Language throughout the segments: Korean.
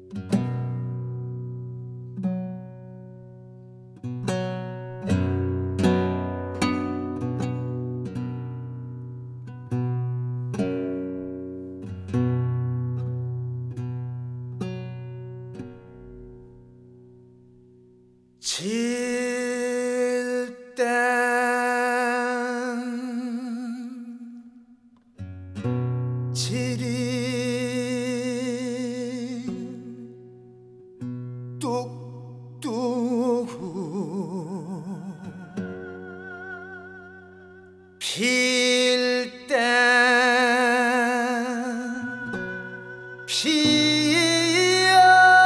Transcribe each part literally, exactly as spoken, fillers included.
질 땐 질이 뚝뚝 필 땐 피어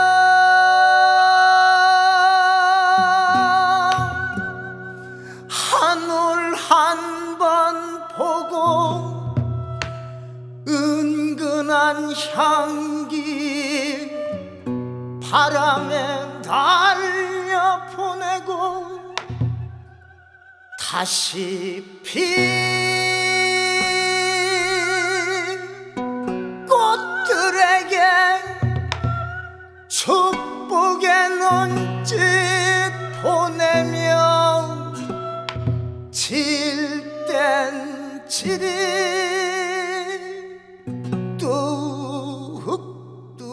하늘 한 번 보고 은근한 향기 바람에 달려 보내고 다시 핀 꽃들에게 축복의 눈짓 보내며 질 땐 질이 뚝뚝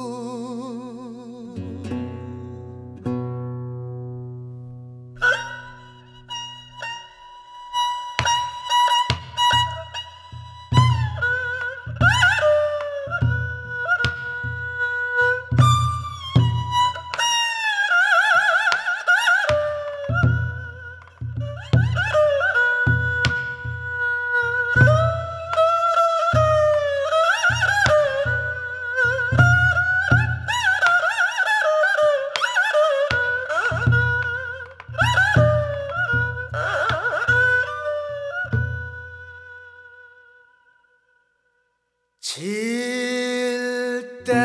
질 땐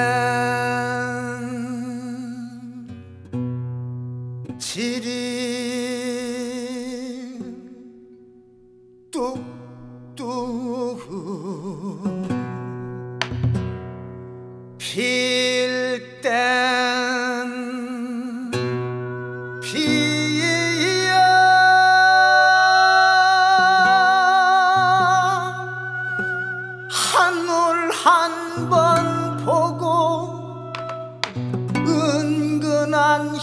질이 뚝뚝 필 땐 피어 하늘 한 번 보고 은근한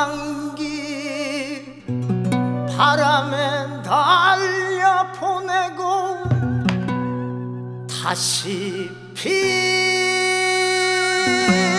향기 바람에 달려 보내고 다시 핀